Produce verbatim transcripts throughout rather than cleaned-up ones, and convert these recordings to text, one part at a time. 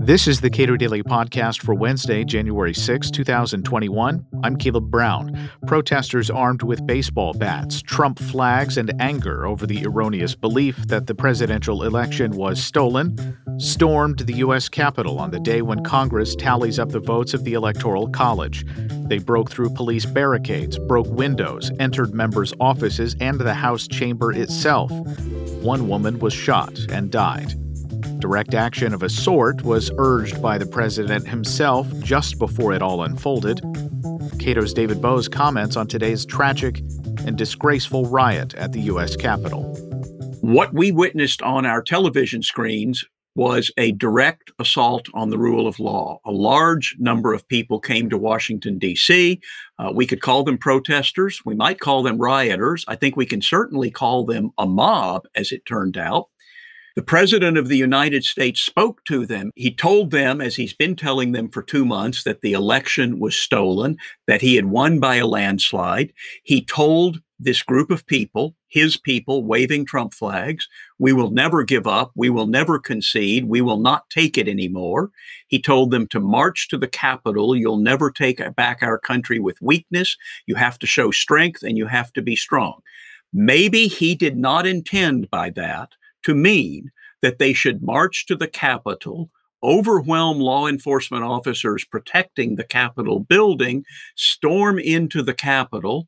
This is the Cato Daily Podcast for Wednesday, January sixth, twenty twenty-one. I'm Caleb Brown. Protesters armed with baseball bats, Trump flags, and anger over the erroneous belief that the presidential election was stolen stormed the U S Capitol on the day when Congress tallies up the votes of the Electoral College. They broke through police barricades, broke windows, entered members' offices and the House chamber itself. One woman was shot and died. Direct action of a sort was urged by the president himself just before it all unfolded. Cato's David Bose comments on today's tragic and disgraceful riot at the U S Capitol. What we witnessed on our television screens was a direct assault on the rule of law. A large number of people came to Washington, D C. Uh, we could call them protesters. We might call them rioters. I think we can certainly call them a mob, as it turned out. The President of the United States spoke to them. He told them, as he's been telling them for two months, that the election was stolen, that he had won by a landslide. He told this group of people, his people, waving Trump flags, we will never give up. We will never concede. We will not take it anymore. He told them to march to the Capitol. You'll never take back our country with weakness. You have to show strength and you have to be strong. Maybe he did not intend by that to mean that they should march to the Capitol, overwhelm law enforcement officers protecting the Capitol building, storm into the Capitol,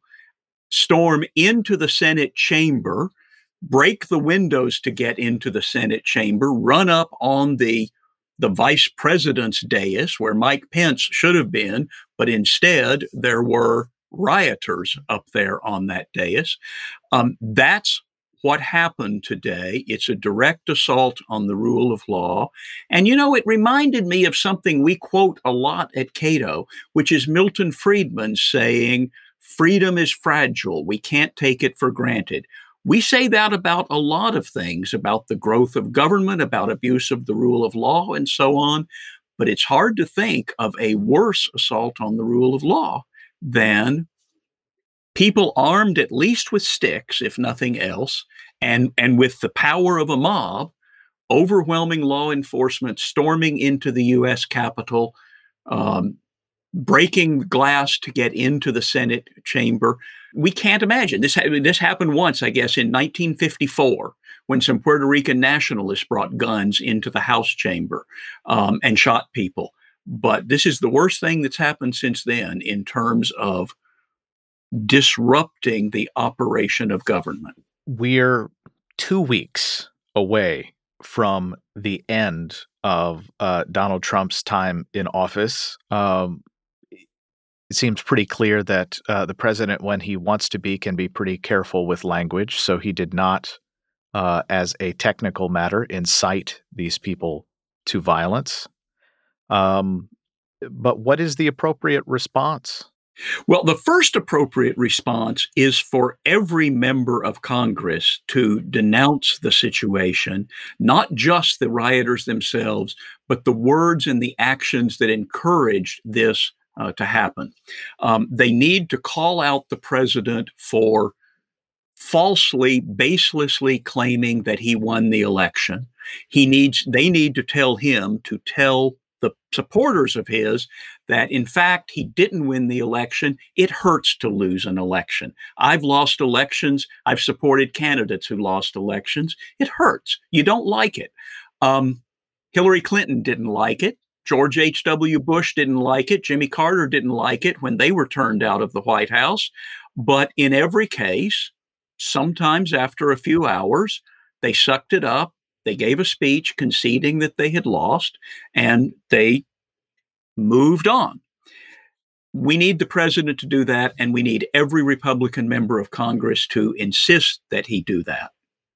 storm into the Senate chamber, break the windows to get into the Senate chamber, run up on the, the vice president's dais where Mike Pence should have been, but instead there were rioters up there on that dais. Um, that's what happened today. It's a direct assault on the rule of law. And, you know, it reminded me of something we quote a lot at Cato, which is Milton Friedman saying, freedom is fragile. We can't take it for granted. We say that about a lot of things, about the growth of government, about abuse of the rule of law, and so on. But it's hard to think of a worse assault on the rule of law than people armed at least with sticks, if nothing else, and, and with the power of a mob, overwhelming law enforcement, storming into the U S Capitol, um, breaking glass to get into the Senate chamber. We can't imagine. This, ha- this happened once, I guess, in nineteen fifty-four, when some Puerto Rican nationalists brought guns into the House chamber um, and shot people. But this is the worst thing that's happened since then in terms of disrupting the operation of government. We're two weeks away from the end of uh, Donald Trump's time in office. Um, it seems pretty clear that uh, the president, when he wants to be, can be pretty careful with language. So he did not, uh, as a technical matter, incite these people to violence. Um, but what is the appropriate response? Well, the first appropriate response is for every member of Congress to denounce the situation, not just the rioters themselves, but the words and the actions that encouraged this uh, to happen. Um, they need to call out the president for falsely, baselessly claiming that he won the election. He needs, they need to tell him to tell the supporters of his that, in fact, he didn't win the election. It hurts to lose an election. I've lost elections. I've supported candidates who lost elections. It hurts. You don't like it. Um, Hillary Clinton didn't like it. George H W. Bush didn't like it. Jimmy Carter didn't like it when they were turned out of the White House. But in every case, sometimes after a few hours, they sucked it up. They gave a speech conceding that they had lost, and they moved on. We need the president to do that, and we need every Republican member of Congress to insist that he do that.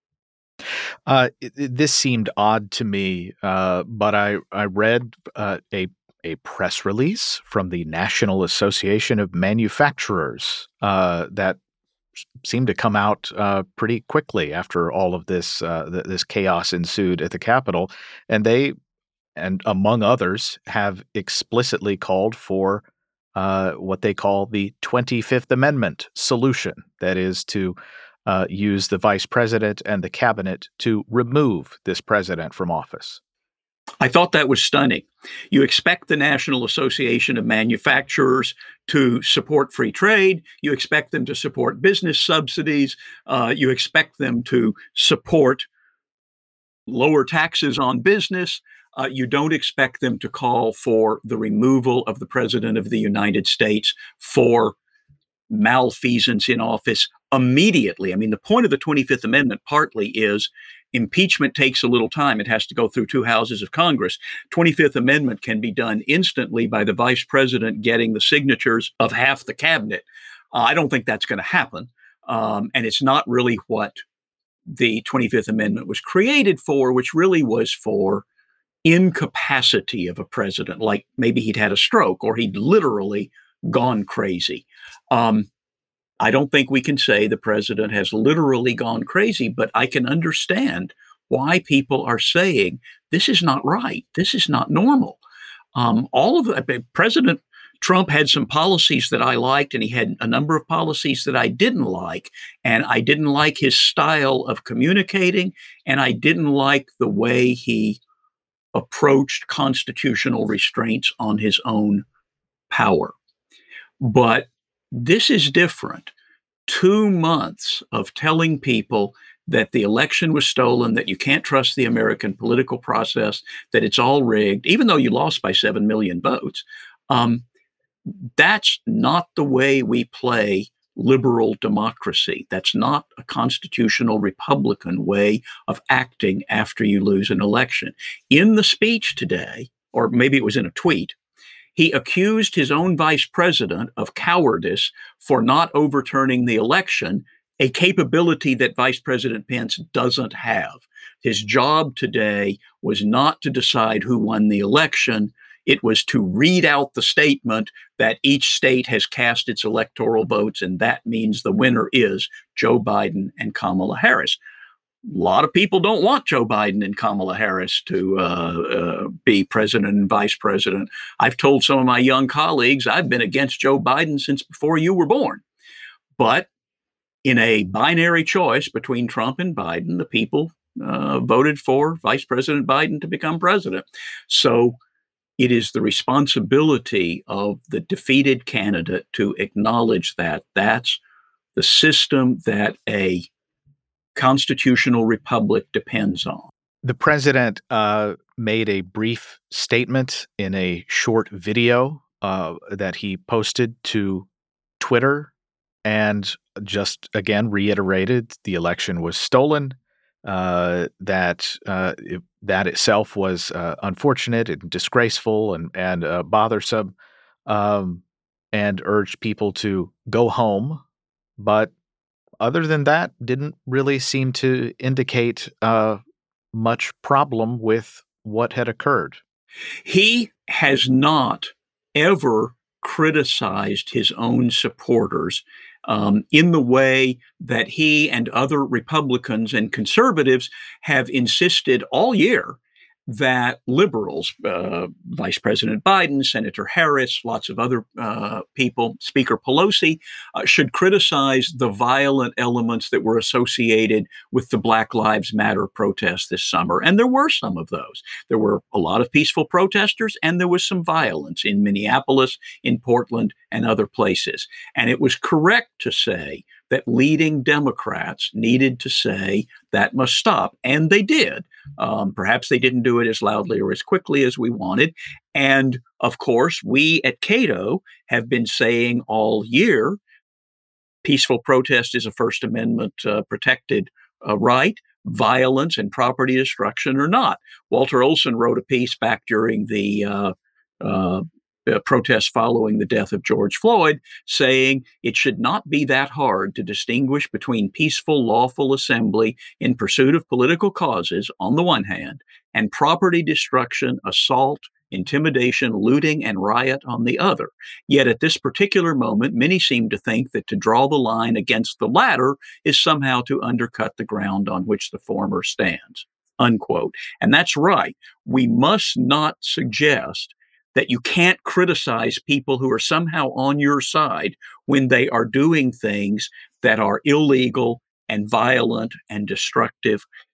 Uh, it, it- this seemed odd to me, uh, but I I read uh, a a press release from the National Association of Manufacturers uh, that s- seemed to come out uh, pretty quickly after all of this uh, th- this chaos ensued at the Capitol, and they, and among others, have explicitly called for uh, what they call the twenty-fifth Amendment solution. That is to uh, use the vice president and the cabinet to remove this president from office. I thought that was stunning. You expect the National Association of Manufacturers to support free trade. You expect them to support business subsidies. Uh, you expect them to support lower taxes on business. Uh, you don't expect them to call for the removal of the President of the United States for malfeasance in office immediately. I mean, the point of the twenty-fifth Amendment partly is impeachment takes a little time. It has to go through two houses of Congress. twenty-fifth Amendment can be done instantly by the vice president getting the signatures of half the cabinet. Uh, I don't think that's going to happen. Um, and it's not really what the twenty-fifth Amendment was created for, which really was for incapacity of a president, like maybe he'd had a stroke or he'd literally gone crazy. Um, I don't think we can say the president has literally gone crazy, but I can understand why people are saying this is not right. This is not normal. Um, all of the, President Trump had some policies that I liked, and he had a number of policies that I didn't like. And I didn't like his style of communicating, and I didn't like the way he approached constitutional restraints on his own power. But this is different. Two months of telling people that the election was stolen, that you can't trust the American political process, that it's all rigged, even though you lost by seven million votes. Um, that's not the way we play liberal democracy. That's not a constitutional Republican way of acting after you lose an election. In the speech today, or maybe it was in a tweet, he accused his own vice president of cowardice for not overturning the election, a capability that Vice President Pence doesn't have. His job today was not to decide who won the election. It was to read out the statement that each state has cast its electoral votes, and that means the winner is Joe Biden and Kamala Harris. A lot of people don't want Joe Biden and Kamala Harris to uh, uh, be president and vice president. I've told some of my young colleagues I've been against Joe Biden since before you were born. But in a binary choice between Trump and Biden, the people uh, voted for Vice President Biden to become president. So it is the responsibility of the defeated candidate to acknowledge that that's the system that a constitutional republic depends on. The president uh, made a brief statement in a short video uh, that he posted to Twitter and just again reiterated the election was stolen, uh, that uh, it, that itself was uh, unfortunate and disgraceful and, and uh, bothersome, um, and urged people to go home. But other than that, didn't really seem to indicate uh, much problem with what had occurred. He has not ever criticized his own supporters um, in the way that he and other Republicans and conservatives have insisted all year that liberals, uh, Vice President Biden, Senator Harris, lots of other uh, people, Speaker Pelosi, uh, should criticize the violent elements that were associated with the Black Lives Matter protests this summer. And there were some of those. There were a lot of peaceful protesters, and there was some violence in Minneapolis, in Portland, and other places. And it was correct to say that leading Democrats needed to say that must stop. And they did. Um, perhaps they didn't do it as loudly or as quickly as we wanted. And of course, we at Cato have been saying all year, peaceful protest is a First Amendment uh, protected uh, right. Violence and property destruction are not. Walter Olson wrote a piece back during the uh, uh, Uh, protests following the death of George Floyd, saying it should not be that hard to distinguish between peaceful, lawful assembly in pursuit of political causes on the one hand, and property destruction, assault, intimidation, looting, and riot on the other. Yet at this particular moment, many seem to think that to draw the line against the latter is somehow to undercut the ground on which the former stands, unquote. And that's right. We must not suggest that you can't criticize people who are somehow on your side when they are doing things that are illegal and violent and destructive.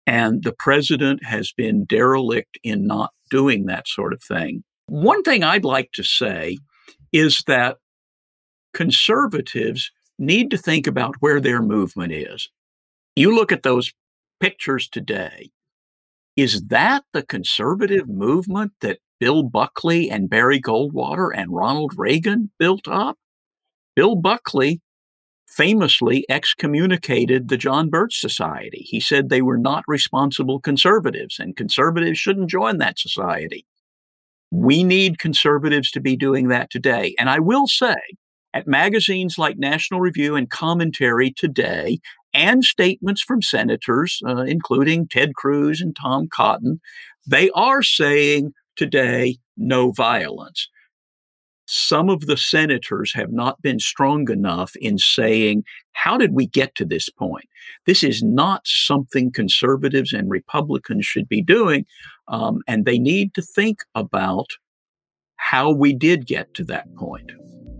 And the president has been derelict in not doing that sort of thing. One thing I'd like to say is that conservatives need to think about where their movement is. You look at those pictures today. Is that the conservative movement that Bill Buckley and Barry Goldwater and Ronald Reagan built up? Bill Buckley famously excommunicated the John Birch Society. He said they were not responsible conservatives, and conservatives shouldn't join that society. We need conservatives to be doing that today. And I will say, at magazines like National Review and Commentary today, and statements from senators, uh, including Ted Cruz and Tom Cotton, they are saying today, no violence. Some of the senators have not been strong enough in saying, how did we get to this point? This is not something conservatives and Republicans should be doing, um, and they need to think about how we did get to that point.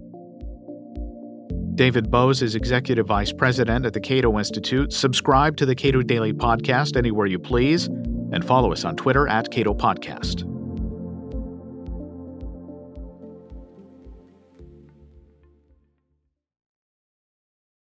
David Boaz is Executive Vice President at the Cato Institute. Subscribe to the Cato Daily Podcast anywhere you please, and follow us on Twitter at Cato Podcast.